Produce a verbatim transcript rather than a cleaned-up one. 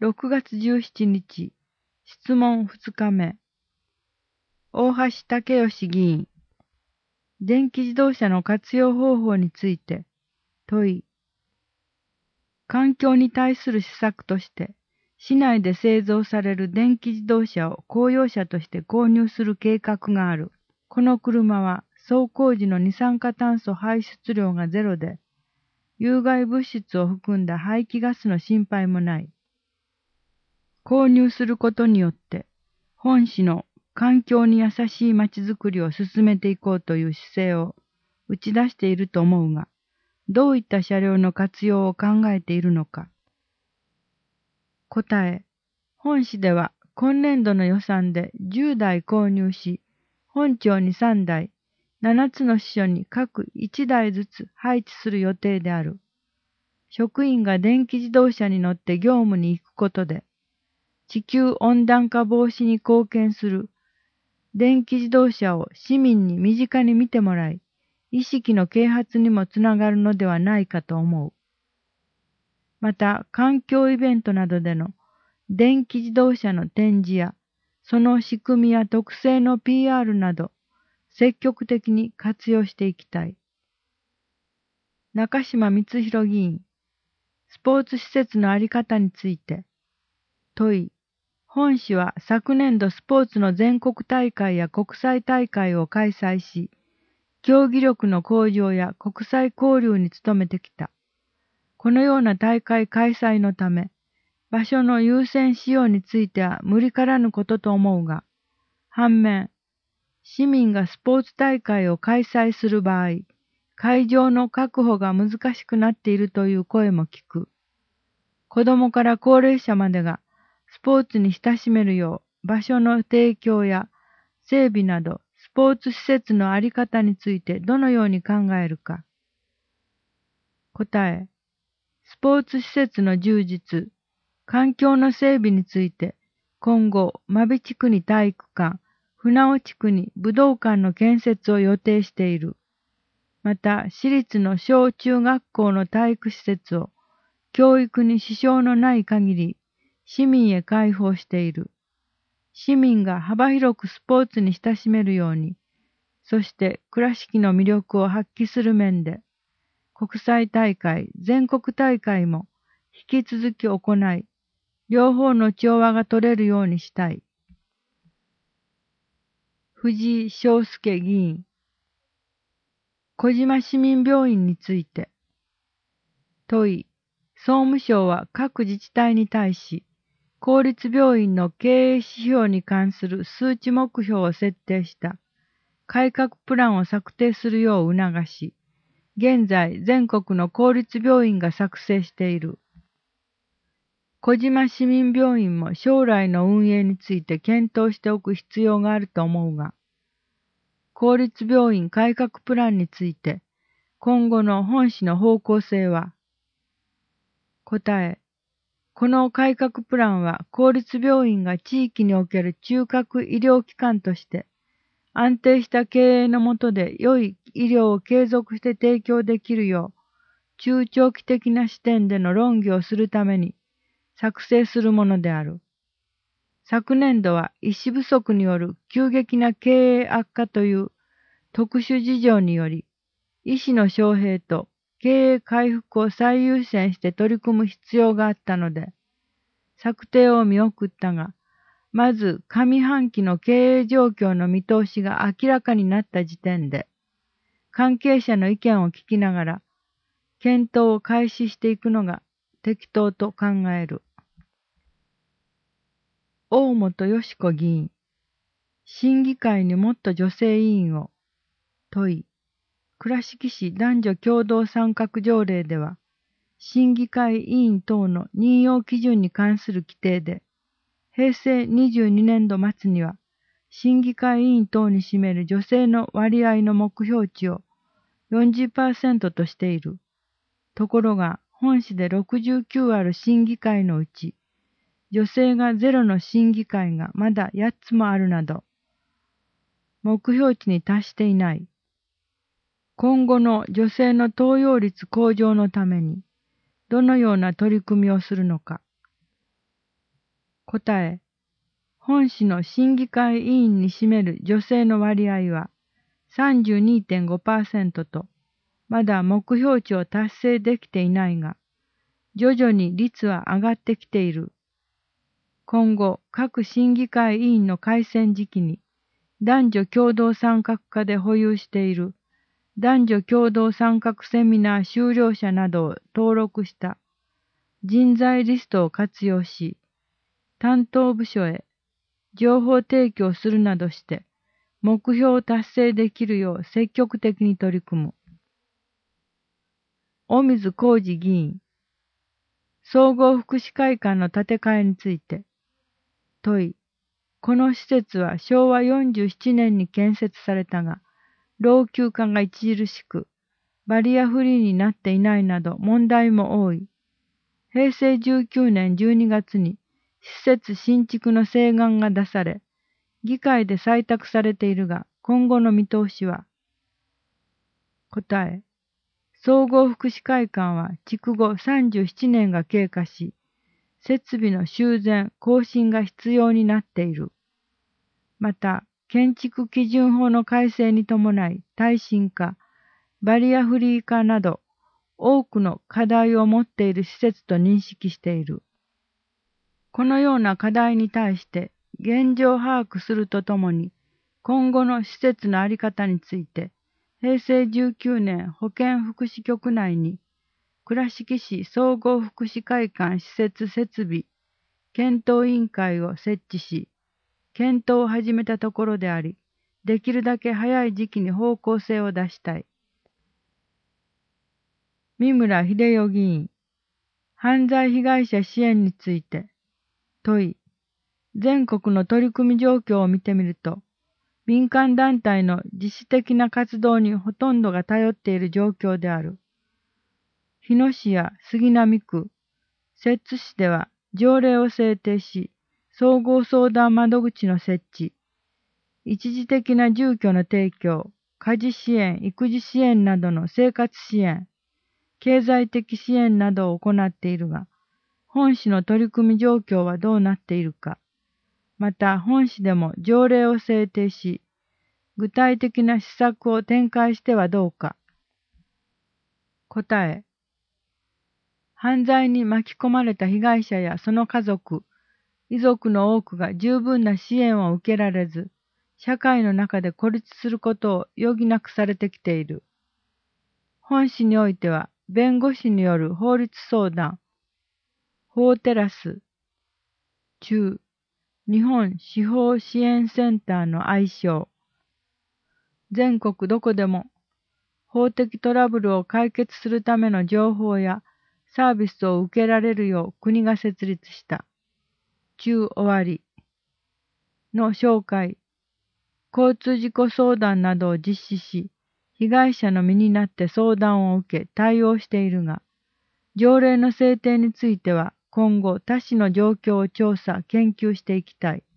ろくがつじゅうしちにち、質問ふつかめ。大橋武義議員。電気自動車の活用方法について問い。環境に対する施策として、市内で製造される電気自動車を公用車として購入する計画がある。この車は走行時の二酸化炭素排出量がゼロで、有害物質を含んだ排気ガスの心配もない。購入することによって、本市の環境に優しいまちづくりを進めていこうという姿勢を打ち出していると思うが、どういった車両の活用を考えているのか。答え、本市では今年度の予算でじゅうだい購入し、本庁にさんだい、ななつの支所に各いちだいずつ配置する予定である。職員が電気自動車に乗って業務に行くことで、地球温暖化防止に貢献する電気自動車を市民に身近に見てもらい、意識の啓発にもつながるのではないかと思う。また、環境イベントなどでの電気自動車の展示や、その仕組みや特性の ピーアール など、積極的に活用していきたい。中島光弘議員、スポーツ施設のあり方について、問い。本市は昨年度スポーツの全国大会や国際大会を開催し、競技力の向上や国際交流に努めてきた。このような大会開催のため、場所の優先使用については無理からぬことと思うが、反面、市民がスポーツ大会を開催する場合、会場の確保が難しくなっているという声も聞く。子どもから高齢者までがスポーツに親しめるよう場所の提供や整備などスポーツ施設のあり方についてどのように考えるか。答え、スポーツ施設の充実、環境の整備について今後、真備地区に体育館、船尾地区に武道館の建設を予定している。また、私立の小中学校の体育施設を教育に支障のない限り市民へ開放している。市民が幅広くスポーツに親しめるように、そして倉敷の魅力を発揮する面で、国際大会、全国大会も引き続き行い、両方の調和が取れるようにしたい。藤井翔介議員、小島市民病院について、問い、総務省は各自治体に対し、公立病院の経営指標に関する数値目標を設定した改革プランを策定するよう促し、現在全国の公立病院が作成している。小島市民病院も将来の運営について検討しておく必要があると思うが、公立病院改革プランについて今後の本市の方向性は。答え、この改革プランは公立病院が地域における中核医療機関として安定した経営の下で良い医療を継続して提供できるよう中長期的な視点での論議をするために作成するものである。昨年度は医師不足による急激な経営悪化という特殊事情により医師の招聘と経営回復を最優先して取り組む必要があったので、策定を見送ったが、まず上半期の経営状況の見通しが明らかになった時点で、関係者の意見を聞きながら、検討を開始していくのが適当と考える。大本よし子議員、審議会にもっと女性委員を、問い、倉敷市男女共同参画条例では、審議会委員等の任用基準に関する規定で、へいせいにじゅうにねんど末には、審議会委員等に占める女性の割合の目標値を よんじゅっパーセント としている。ところが、本市でろくじゅうきゅうある審議会のうち、女性がゼロの審議会がまだやっつもあるなど、目標値に達していない。今後の女性の登用率向上のために、どのような取り組みをするのか。 答え、本市の審議会委員に占める女性の割合は さんじゅうにてんごパーセント と、まだ目標値を達成できていないが、徐々に率は上がってきている。今後、各審議会委員の改選時期に、男女共同参画課で保有している男女共同参画セミナー修了者などを登録した人材リストを活用し、担当部署へ情報提供するなどして目標を達成できるよう積極的に取り組む。尾水浩二議員、総合福祉会館の建て替えについて、問い、この施設はしょうわよんじゅうななねんに建設されたが、老朽化が著しく、バリアフリーになっていないなど問題も多い。へいせいじゅうきゅうねんじゅうにがつに施設新築の請願が出され、議会で採択されているが、今後の見通しは。答え、総合福祉会館は築後さんじゅうななねんが経過し、設備の修繕・更新が必要になっている。また、建築基準法の改正に伴い耐震化、バリアフリー化など、多くの課題を持っている施設と認識している。このような課題に対して現状把握するとともに、今後の施設の在り方について、へいせいじゅうきゅうねん保健福祉局内に、倉敷市総合福祉会館施設設備検討委員会を設置し、検討を始めたところであり、できるだけ早い時期に方向性を出したい。三村秀代議員、犯罪被害者支援について、問い、全国の取り組み状況を見てみると、民間団体の自主的な活動にほとんどが頼っている状況である。日野市や杉並区、摂津市では条例を制定し、総合相談窓口の設置、一時的な住居の提供、家事支援、育児支援などの生活支援、経済的支援などを行っているが、本市の取り組み状況はどうなっているか。また本市でも条例を制定し、具体的な施策を展開してはどうか。答え、犯罪に巻き込まれた被害者やその家族、遺族の多くが十分な支援を受けられず、社会の中で孤立することを余儀なくされてきている。本市においては、弁護士による法律相談、法テラス、中、日本司法支援センターの愛称、全国どこでも法的トラブルを解決するための情報やサービスを受けられるよう国が設立した中終わりの紹介、交通事故相談などを実施し、被害者の身になって相談を受け対応しているが、条例の制定については今後他市の状況を調査・研究していきたい。